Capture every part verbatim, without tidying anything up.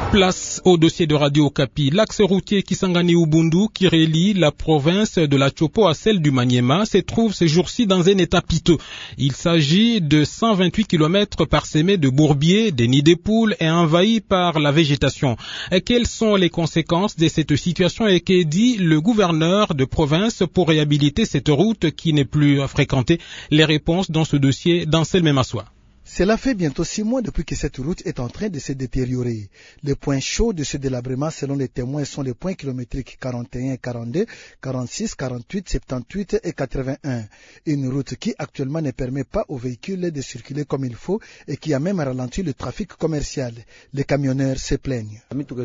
Place au dossier de Radio Okapi. L'axe routier Kisangani-Ubundu, qui relie la province de la Chopo à celle du Maniema, se trouve ces jours-ci dans un état piteux. Il s'agit de cent vingt-huit kilomètres parsemés de bourbiers, des nids de poules et envahis par la végétation. Et quelles sont les conséquences de cette situation et que dit le gouverneur de province pour réhabiliter cette route qui n'est plus fréquentée? Les réponses dans ce dossier d'Anselme Massoua. Cela fait bientôt six mois depuis que cette route est en train de se détériorer. Les points chauds de ce délabrement, selon les témoins, sont les points kilométriques quarante et un, quarante-deux, quarante-six, quarante-huit, soixante-dix-huit et quatre-vingt-un. Une route qui actuellement ne permet pas aux véhicules de circuler comme il faut et qui a même ralenti le trafic commercial. Les camionneurs se plaignent.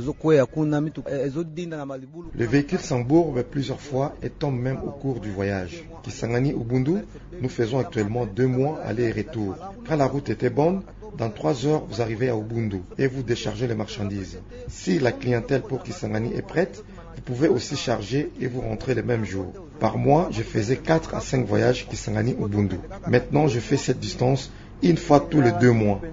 Le véhicule s'embourbe plusieurs fois et tombe même au cours du voyage. Kisangani-Ubundu, nous faisons actuellement deux mois aller et retour. Quand la route était bonne, dans trois heures, vous arrivez à Ubundu et vous déchargez les marchandises. Si la clientèle pour Kisangani est prête, vous pouvez aussi charger et vous rentrez le même jour. Par mois, je faisais quatre à cinq voyages Kisangani-Ubundu. Maintenant, je fais cette distance une fois tous les deux mois.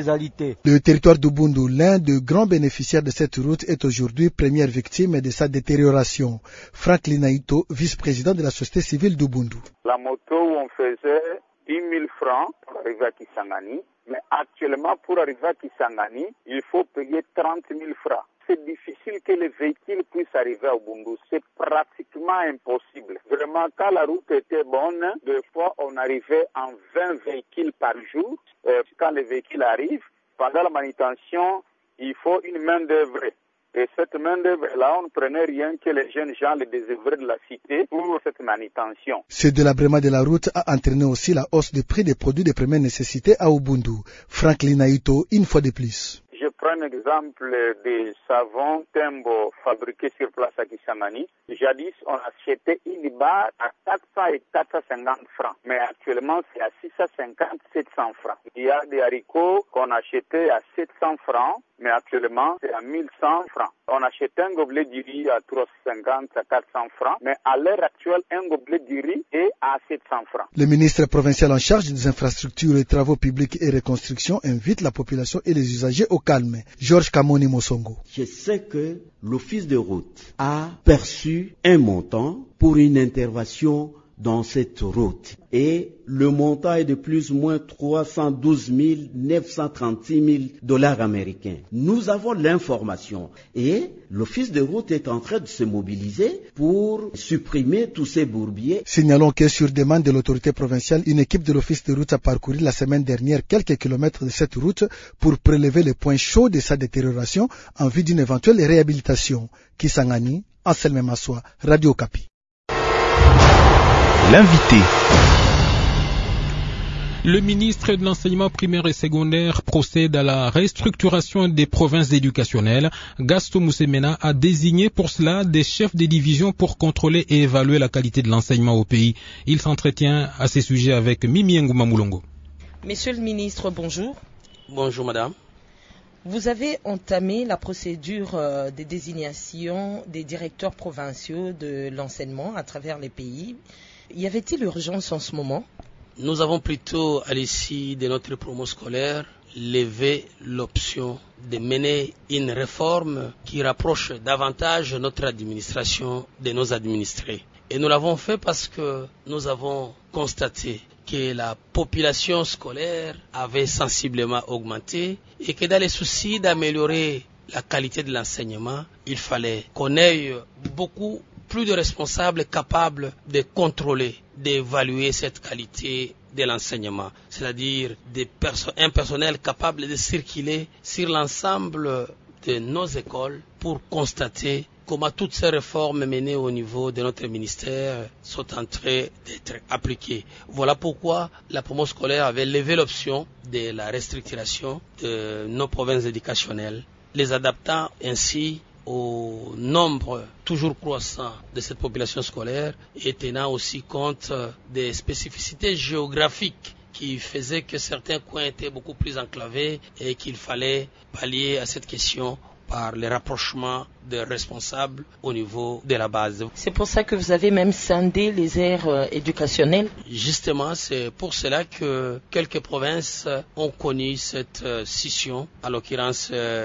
Le territoire d'Ubundu, l'un des grands bénéficiaires de cette route, est aujourd'hui première victime de sa détérioration. Franck Linaito, vice-président de la société civile d'Ubundu. La moto où on faisait dix mille francs pour arriver à Kisangani, mais actuellement pour arriver à Kisangani, il faut payer trente mille francs. C'est difficile que les véhicules puissent arriver à Ubundu. C'est pratiquement impossible. Vraiment, quand la route était bonne, deux fois on arrivait en vingt véhicules par jour. Euh, quand les véhicules arrivent, pendant la manutention, il faut une main d'œuvre. Et cette main-d'œuvre-là, on ne prenait rien que les jeunes gens, les désœuvrés de la cité pour cette manutention. Ce délabrement de la route a entraîné aussi la hausse des prix des produits de première nécessité à Ubundu. Franck Linaito, une fois de plus. Je prends un exemple des savons Tembo fabriqués sur place à Kisangani. Jadis, on achetait une barre à quatre cents et quatre cent cinquante francs. Mais actuellement, c'est à six cent cinquante, sept cents francs. Il y a des haricots qu'on achetait à sept cents francs, mais actuellement, c'est à mille cent francs. On achetait un gobelet de riz à trois cent cinquante à quatre cents francs, mais à l'heure actuelle, un gobelet de riz est à sept cents francs. Le ministre provincial en charge des infrastructures, des travaux publics et reconstruction invite la population et les usagers au calme. Georges Kamoni Mosongo. Je sais que l'office de route a perçu un montant pour une intervention dans cette route. Et le montant est de plus ou moins trois cent douze mille neuf cent trente-six mille dollars américains. Nous avons l'information et l'office de route est en train de se mobiliser pour supprimer tous ces bourbiers. Signalons que sur demande de l'autorité provinciale, une équipe de l'office de route a parcouru la semaine dernière quelques kilomètres de cette route pour prélever les points chauds de sa détérioration en vue d'une éventuelle réhabilitation. Kisangani, Anselme Massoua, Radio Okapi. L'invité. Le ministre de l'enseignement primaire et secondaire procède à la restructuration des provinces éducationnelles. Gaston Moussemena a désigné pour cela des chefs de division pour contrôler et évaluer la qualité de l'enseignement au pays. Il s'entretient à ces sujets avec Mimi Ngouma Moulongo. Monsieur le ministre, bonjour. Bonjour madame. Vous avez entamé la procédure euh, de désignation des directeurs provinciaux de l'enseignement à travers les pays. Y avait-il urgence en ce moment? Nous avons plutôt, à l'issue de notre promo scolaire, levé l'option de mener une réforme qui rapproche davantage notre administration de nos administrés. Et nous l'avons fait parce que nous avons constaté que la population scolaire avait sensiblement augmenté et que dans les soucis d'améliorer la qualité de l'enseignement, il fallait qu'on ait beaucoup plus de responsables capables de contrôler, d'évaluer cette qualité de l'enseignement, c'est-à-dire des perso- un personnel capable de circuler sur l'ensemble de nos écoles pour constater comment toutes ces réformes menées au niveau de notre ministère sont en train d'être appliquées. Voilà pourquoi la promo scolaire avait levé l'option de la restructuration de nos provinces éducationnelles, les adaptant ainsi au nombre toujours croissant de cette population scolaire et tenant aussi compte des spécificités géographiques qui faisaient que certains coins étaient beaucoup plus enclavés et qu'il fallait pallier à cette question par le rapprochement des responsables au niveau de la base. C'est pour ça que vous avez même scindé les aires euh, éducationnelles. Justement, c'est pour cela que quelques provinces ont connu cette euh, scission, à l'occurrence euh,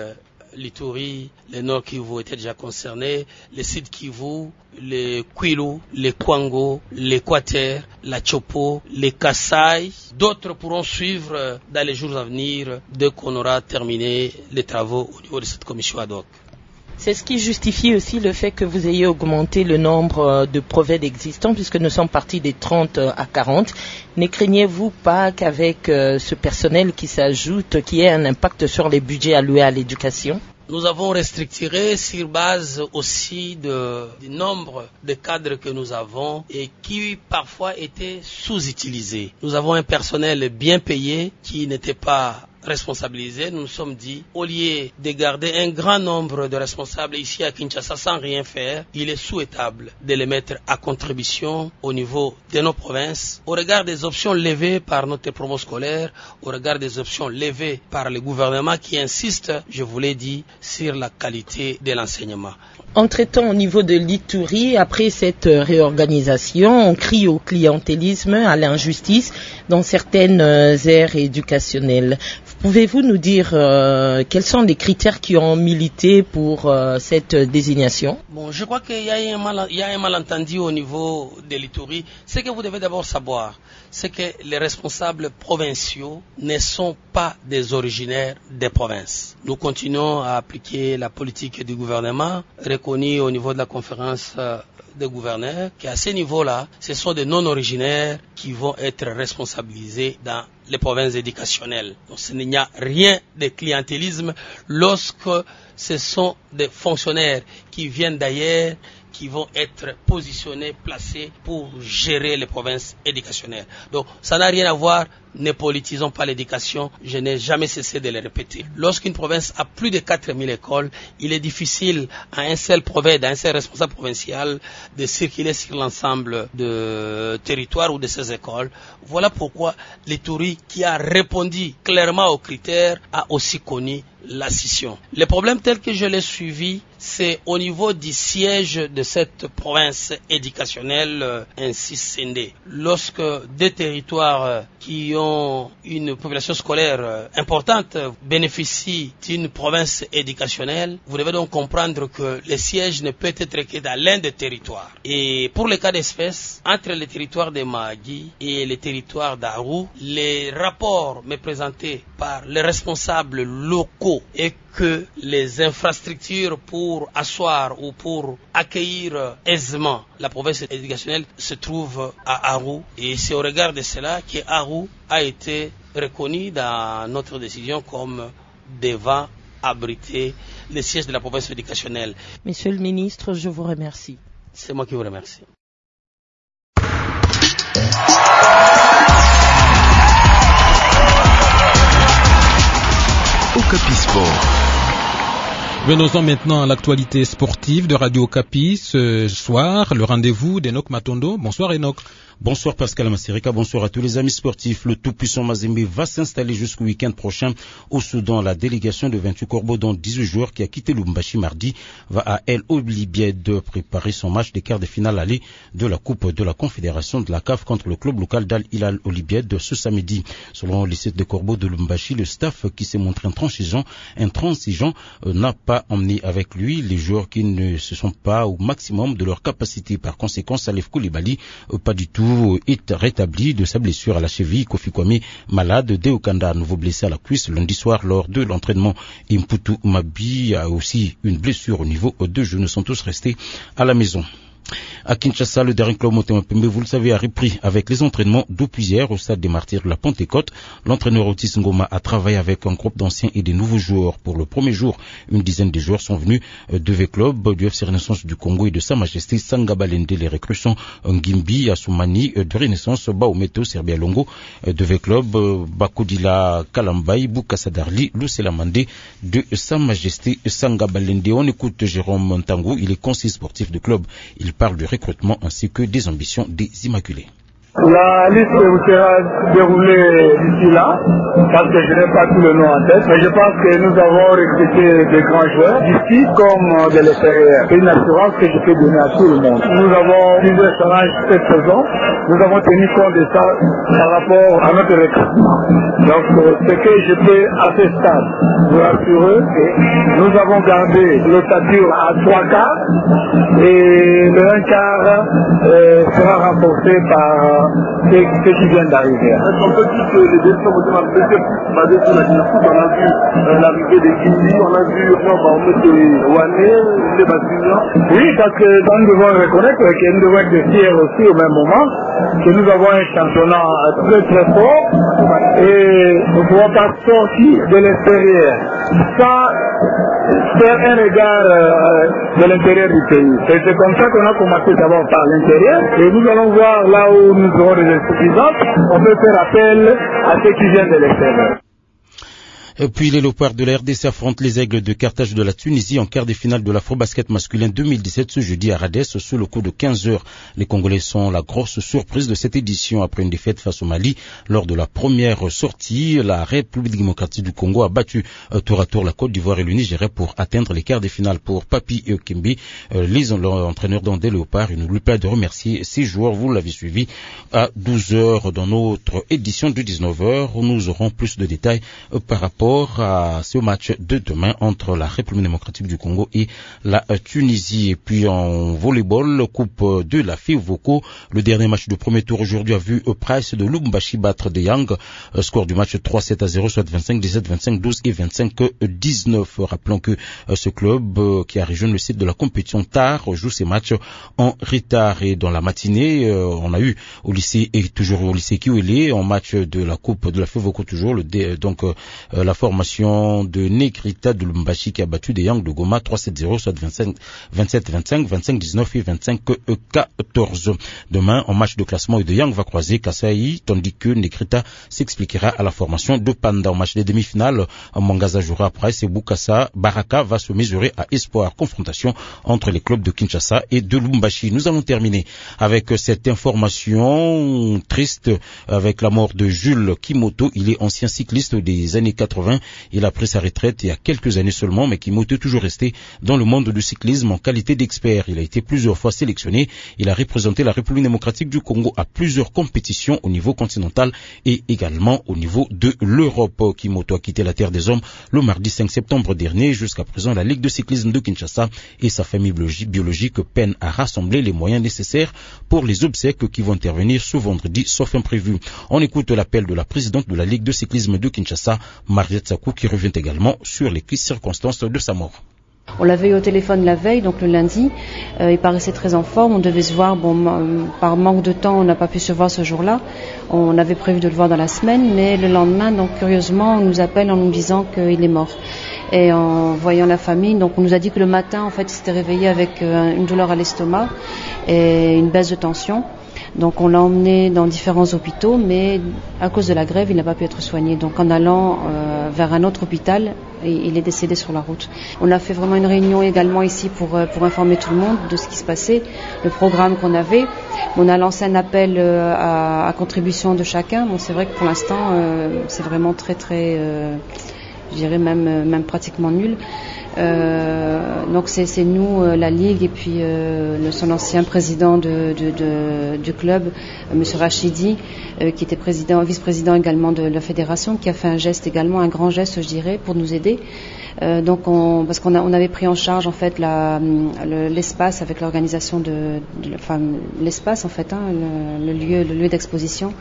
l'Ituri, le Nord Kivu étaient déjà concernés, le Sud Kivu, les Kwilu, les Kwango, l'Équateur, la Chopo, les Kasaï. D'autres pourront suivre dans les jours à venir dès qu'on aura terminé les travaux au niveau de cette commission ad hoc. C'est ce qui justifie aussi le fait que vous ayez augmenté le nombre de brevets existants, puisque nous sommes partis des trente à quarante. Ne craignez-vous pas qu'avec ce personnel qui s'ajoute, qu'il y ait un impact sur les budgets alloués à l'éducation ? Nous avons restructuré sur base aussi de, du nombre de cadres que nous avons et qui parfois étaient sous-utilisés. Nous avons un personnel bien payé qui n'était pas responsabilisés, nous nous sommes dit, au lieu de garder un grand nombre de responsables ici à Kinshasa sans rien faire, il est souhaitable de les mettre à contribution au niveau de nos provinces, au regard des options levées par notre promo scolaire, au regard des options levées par le gouvernement qui insiste, je vous l'ai dit, sur la qualité de l'enseignement. Entre-temps, au niveau de l'Ituri, après cette réorganisation, on crie au clientélisme, à l'injustice dans certaines aires éducationnelles. Pouvez-vous nous dire euh, quels sont les critères qui ont milité pour euh, cette désignation? Bon, je crois qu'il y a un, mal, il y a un malentendu au niveau de l'Ituri. Ce que vous devez d'abord savoir, c'est que les responsables provinciaux ne sont pas des originaires des provinces. Nous continuons à appliquer la politique du gouvernement, reconnue au niveau de la conférence euh, des gouverneurs, qu'à ce niveau-là, ce sont des non-originaires qui vont être responsabilisés dans les provinces éducationnelles. Donc, il n'y a rien de clientélisme lorsque ce sont des fonctionnaires qui viennent d'ailleurs, qui vont être positionnés, placés pour gérer les provinces éducationnelles. Donc, ça n'a rien à voir, ne politisons pas l'éducation, je n'ai jamais cessé de le répéter. Lorsqu'une province a plus de quatre mille écoles, il est difficile à un seul prophète, à un seul responsable provincial de circuler sur l'ensemble de territoire ou de ces écoles. Voilà pourquoi l'Ituri, qui a répondu clairement aux critères, a aussi connu la scission. Le problème tel que je l'ai suivi, c'est au niveau du siège de cette province éducationnelle euh, ainsi scindée. Lorsque des territoires euh, qui ont une population scolaire euh, importante euh, bénéficient d'une province éducationnelle, vous devez donc comprendre que le siège ne peut être que dans l'un des territoires. Et pour le cas d'espèce, entre les territoires de Mahagi et les territoires d'Aru, les rapports me présentés par les responsables locaux et que les infrastructures pour asseoir ou pour accueillir aisément la province éducationnelle se trouvent à Aru. Et c'est au regard de cela que Aru a été reconnu dans notre décision comme devant abriter le siège de la province éducationnelle. Monsieur le ministre, je vous remercie. C'est moi qui vous remercie. Okapi Sport. Venons-en maintenant à l'actualité sportive de Radio Okapi. Ce soir, le rendez-vous d'Enoch Matondo. Bonsoir Enoch. Bonsoir Pascal Massirika, bonsoir à tous les amis sportifs. Le tout-puissant Mazembe va s'installer jusqu'au week-end prochain au Soudan. La délégation de vingt-huit corbeaux, dont dix-huit joueurs, qui a quitté Lubumbashi mardi, va à El Oblibied préparer son match des quarts de finale aller de la Coupe de la Confédération de la C A F contre le club local d'Al Hilal Oblibied ce samedi. Selon les sites de corbeaux de Lubumbashi, le staff qui s'est montré intransigeant, intransigeant euh, n'a pas emmené avec lui les joueurs qui ne se sont pas au maximum de leur capacité. Par conséquent, Salif Koulibaly, euh, pas du tout est rétabli de sa blessure à la cheville. Kofi Kwame, malade. Deokanda, nouveau blessé à la cuisse lundi soir lors de l'entraînement. Imputu Mabi a aussi une blessure au niveau de genoux. Sont tous restés à la maison. À Kinshasa, le dernier club Motema Pembe, vous le savez, a repris avec les entraînements depuis hier au stade des Martyrs de la Pentecôte. L'entraîneur Otis Ngoma a travaillé avec un groupe d'anciens et des nouveaux joueurs. Pour le premier jour, une dizaine de joueurs sont venus de V Club, du F C Renaissance du Congo et de Sa Majesté Sangabalende. Les recrues sont Ngimbi, Assoumani de Renaissance, Baometo, Serbia Longo de V Club, Bakodila Kalambaï, Boukasadarli, Lucelamande de Sa Majesté Sangabalende. On écoute Jérôme Montangou, il est conseiller sportif du club. Il parle du recrutement ainsi que des ambitions des Immaculés. La liste sera déroulée d'ici là, parce que je n'ai pas tout le nom en tête, mais je pense que nous avons recruté des grands joueurs d'ici comme de l'extérieur. C'est une assurance que je peux donner à tout le monde. Nous avons une restaurage cette saison, nous avons tenu compte de ça par rapport à notre recrutement. Donc ce que je peux à ce stade vous rassurer, nous avons gardé l'ossature à trois quarts et le un quart euh, sera renforcé par ce qui vient d'arriver. Est-ce qu'on peut dire que les décisions vont être basées sur la dynastie? On a vu euh, l'arrivée des Kindi, on a vu Mahomet Wané, les Basilia. Oui, parce que nous devons reconnaître que nous devons être fiers aussi au même moment que nous avons un championnat très très fort et nous ne pouvons pas sortir de l'extérieur sans faire un regard euh, de l'intérieur du pays. Et c'est comme ça qu'on a commencé d'abord par l'intérieur et nous allons voir là où nous aurons des insuffisances, on peut faire appel à ceux qui viennent de l'extérieur. Et puis les léopards de la R D C affrontent les aigles de Carthage de la Tunisie en quart de finale de l'Afro-Basket masculin deux mille dix-sept ce jeudi à Radès sous le coup de quinze heures. Les Congolais sont la grosse surprise de cette édition après une défaite face au Mali. Lors de la première sortie, la République démocratique du Congo a battu euh, tour à tour la Côte d'Ivoire et le Nigeria pour atteindre les quarts de finale. Pour Papi Kimbi, euh, les entraîneurs dans des léopards, il nous lui plaît de remercier ces joueurs. Vous l'avez suivi à douze heures dans notre édition de dix-neuf heures où nous aurons plus de détails euh, par rapport à ce match de demain entre la République démocratique du Congo et la Tunisie. Et puis en volleyball, Coupe de la FEVOCO, le dernier match du premier tour aujourd'hui a vu Price de Lubumbashi battre De Young. Score du match trois sept à zéro, soit vingt-cinq dix-sept, vingt-cinq douze et vingt-cinq dix-neuf. Rappelons que ce club qui a rejoint le site de la compétition tard joue ses matchs en retard. Et dans la matinée, on a eu au lycée et toujours au lycée Kiwele en match de la Coupe de la FEVOCO toujours le donc la formation de Negrita de Lubumbashi qui a battu des Young de Goma trois sept zéro, soit vingt-cinq vingt-sept vingt-cinq, vingt-cinq dix-neuf et vingt-cinq quatorze. Demain, en match de classement, de Young va croiser Kasai, tandis que Negrita s'expliquera à la formation de Panda. En match des demi-finales, Mangaza jouera après, c'est Bukasa. Baraka va se mesurer à Espoir. Confrontation entre les clubs de Kinshasa et de Lubumbashi. Nous allons terminer avec cette information triste avec la mort de Jules Kimoto. Il est ancien cycliste des années quatre-vingts. Il a pris sa retraite il y a quelques années seulement, mais Kimoto est toujours resté dans le monde du cyclisme en qualité d'expert. Il a été plusieurs fois sélectionné. Il a représenté la République démocratique du Congo à plusieurs compétitions au niveau continental et également au niveau de l'Europe. Kimoto a quitté la terre des hommes le mardi cinq septembre dernier. Jusqu'à présent, la Ligue de cyclisme de Kinshasa et sa famille biologique peinent à rassembler les moyens nécessaires pour les obsèques qui vont intervenir ce vendredi, sauf imprévu. On écoute l'appel de la présidente de la Ligue de cyclisme de Kinshasa, Mariette Sakou, qui revient également sur les circonstances de sa mort. On l'avait eu au téléphone la veille, donc le lundi. Euh, il paraissait très en forme. On devait se voir. Bon, euh, par manque de temps, on n'a pas pu se voir ce jour-là. On avait prévu de le voir dans la semaine, mais le lendemain, donc curieusement, on nous appelle en nous disant qu'il est mort. Et en voyant la famille, donc on nous a dit que le matin, en fait, il s'était réveillé avec euh, une douleur à l'estomac et une baisse de tension. Donc on l'a emmené dans différents hôpitaux, mais à cause de la grève, il n'a pas pu être soigné. Donc en allant euh, vers un autre hôpital, il est décédé sur la route. On a fait vraiment une réunion également ici pour, pour informer tout le monde de ce qui se passait, le programme qu'on avait. On a lancé un appel euh, à, à contribution de chacun. Bon, c'est vrai que pour l'instant, euh, c'est vraiment très très, euh, je dirais même, même pratiquement nul. Euh, donc c'est, c'est nous, euh, la Ligue, et puis euh, le, son ancien président de, de, de, du club, euh, M. Rachidi, euh, qui était président, vice-président également de la fédération, qui a fait un geste également, un grand geste, je dirais, pour nous aider. Euh, donc on, parce qu'on a, on avait pris en charge en fait la, le, l'espace avec l'organisation de, de, enfin l'espace en fait, hein, le, le lieu, le lieu d'exposition.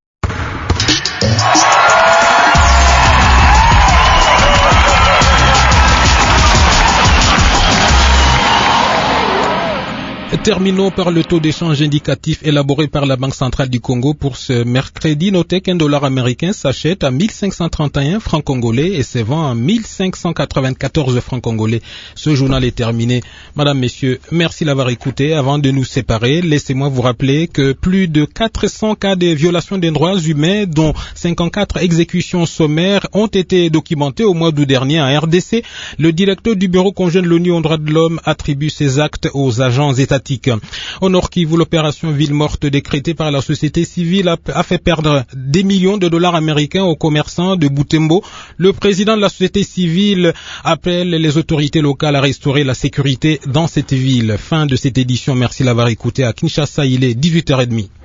Terminons par le taux d'échange indicatif élaboré par la Banque centrale du Congo pour ce mercredi. Notez qu'un dollar américain s'achète à mille cinq cent trente et un francs congolais et se vend à mille cinq cent quatre-vingt-quatorze francs congolais. Ce journal est terminé. Madame, Messieurs, merci d'avoir écouté. Avant de nous séparer, laissez-moi vous rappeler que plus de quatre cents cas de violation des droits humains, dont cinquante-quatre exécutions sommaires, ont été documentés au mois d'août dernier en R D C. Le directeur du bureau conjoint de l'ONU aux droits de l'homme attribue ces actes aux agents étatiques démocratique. Au Nord Kivu, l'opération Ville morte décrétée par la société civile a, a fait perdre des millions de dollars américains aux commerçants de Butembo. Le président de la société civile appelle les autorités locales à restaurer la sécurité dans cette ville. Fin de cette édition. Merci d'avoir écouté. À Kinshasa, il est dix-huit heures trente.